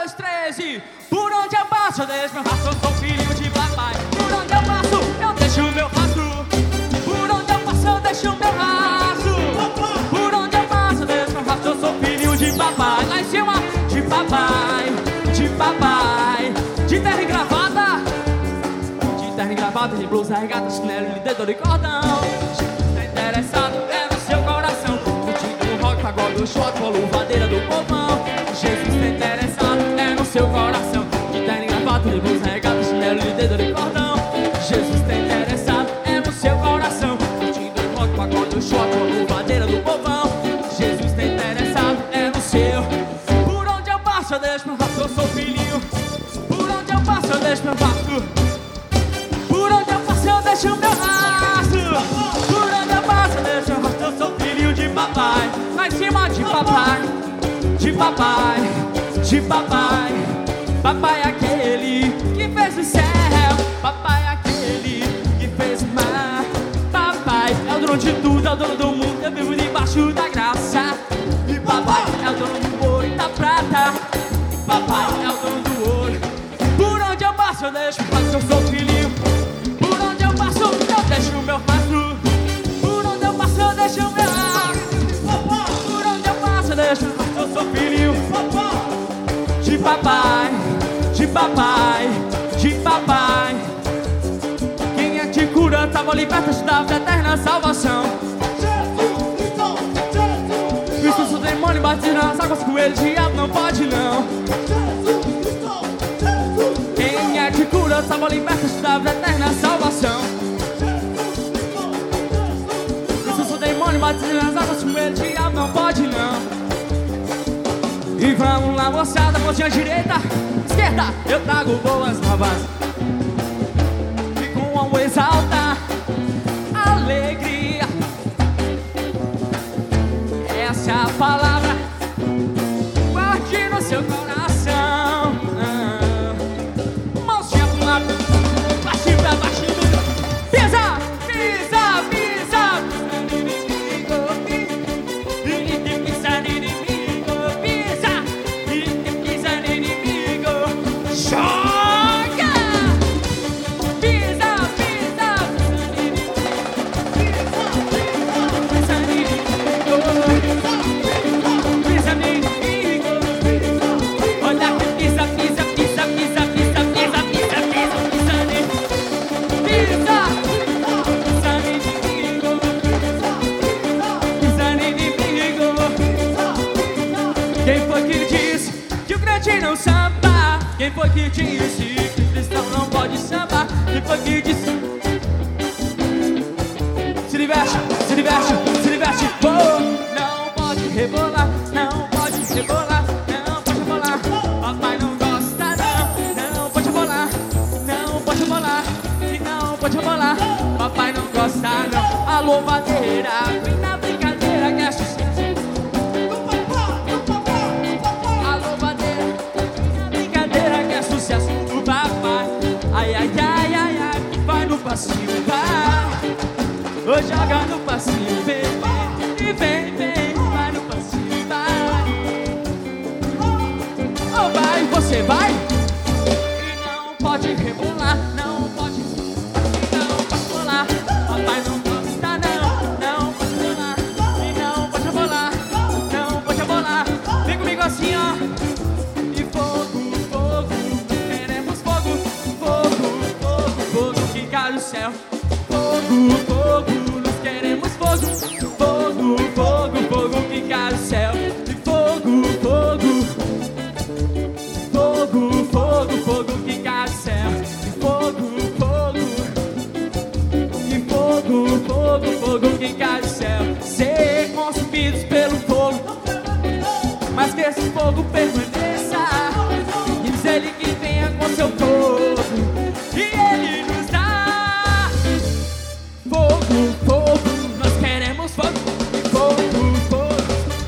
dois, três e... Por onde eu passo, eu deixo meu rastro, eu sou filho de papai. Por onde eu passo, eu deixo meu rastro. Por onde eu passo, eu deixo meu rastro. Por onde eu passo, eu deixo meu rastro, eu sou filho de papai. Lá em cima, de papai, de papai. De terno e gravata, de terno e gravata, de blusa, regata, chinelo e dedo de cordão. Tá interessado, é no seu coração. Curtindo rock, pagode, shot, com a luvadeira do povão. Jesus tá interessado, é no seu coração. De terno e gravata, de blusa, regata, chinelo e dedo de cordão. Jesus tá interessado, é no seu coração. Curtindo rock, pagode, shot, com a luvadeira do povão. Jesus tá interessado, é no seu. Por onde eu passo, eu deixo meu rastro, eu sou filhinho. Por onde eu passo, eu deixo meu rastro. Por onde eu passo, eu deixo meu rastro. Por onde eu passo, eu deixo meu rastro, eu sou filhinho de papai. Lá em cima, de papai, de papai, de papai. Papai é aquele que fez o céu. Papai é aquele que fez o mar. Papai é o dono de tudo, é o dono do mundo. Eu vivo debaixo da graça. E papai é o dono do ouro e da prata. Papai é o dono do ouro. Por onde eu passo, eu deixo meu rastro, eu sou filhinho. Por onde eu passo, eu deixo meu rastro. Por onde eu passo, eu deixo meu rastro. Por onde eu passo, eu deixo meu rastro, eu sou filhinho. De papai, de papai, de papai. Quem é que te cura, salva, liberta, te dá a eterna salvação. Cristo, o demônio bate nas águas com ele, diabo não pode não. Quem é que cura, salva, liberta, te dá a eterna salvação. Cristo, o demônio bate nas águas com ele, diabo não pode não. E vamos lá, moçada, mãozinha direita, esquerda, eu trago boas novas. E com um exalta alegria. Essa é a palavra, guarde no seu coração. Mãozinha pro lado, baixinho pra baixinho. Pisa, pisa, pisa. Pisa no inimigo, pisa. Pisa no inimigo, joga. Pisa, pisa, pisa no inimigo. Pisa no inimigo. Olha que pisa, pisa, pisa, pisa, pisa, pisa, pisa, pisa, pisa no inimigo. Pisa, pisa no inimigo. Pisa no inimigo. Quem foi que disse que o crente não samba? Quem foi que disse que o cristão não pode sambar? Quem foi que disse? Se diverte, se diverte, se diverte, oh! Não pode rebolar, não pode rebolar, não pode rebolar. Papai não gosta não, não pode rebolar, não pode rebolar, e não pode rebolar. Papai não gosta não. A louvadeira, vem na brincadeira que é sucesso. A louvadeira, vem na brincadeira que é sucesso. O papai, ai, ai, ai, ai, ai, vai no passinho, vai. Ou joga no passinho, vem, vem, e vem, vem, vai no passinho, vai. Ou vai, você vai. E não pode rebolar, não pode, não pode rolar. Papai não gosta não, não pode rolar. E não pode rebolar, não pode rebolar. Vem comigo assim, ó. E fogo, fogo, queremos fogo. Fogo, fogo, fogo que cai do céu. Fogo, fogo, nós queremos fogo. Fogo, fogo, fogo que cai do céu. E fogo, fogo, fogo, fogo, fogo que cai do céu. E fogo, fogo, e fogo, fogo, fogo que cai do céu. Ser consumidos pelo fogo, mas que esse fogo permaneça. E diz ele que venha com seu fogo, e ele nos dá fogo, fogo, nós queremos fogo. E fogo, fogo,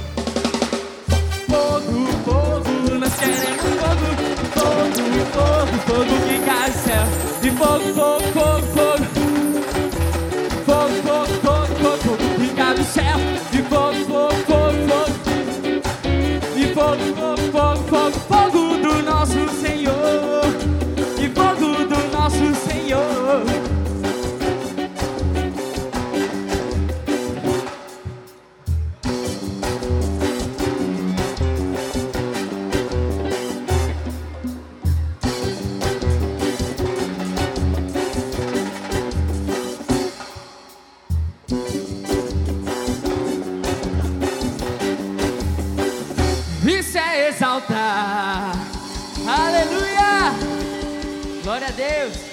fogo, fogo, nós queremos fogo. Fogo, fogo, fogo que cai do céu. E fogo, fogo, fogo, fogo. Fogo, fogo, fogo, fogo, fogo que cai do céu. E fogo, fogo, fogo, fogo. E fogo, fogo, fogo, fogo, fogo do nosso exaltar. Aleluia! Glória a Deus.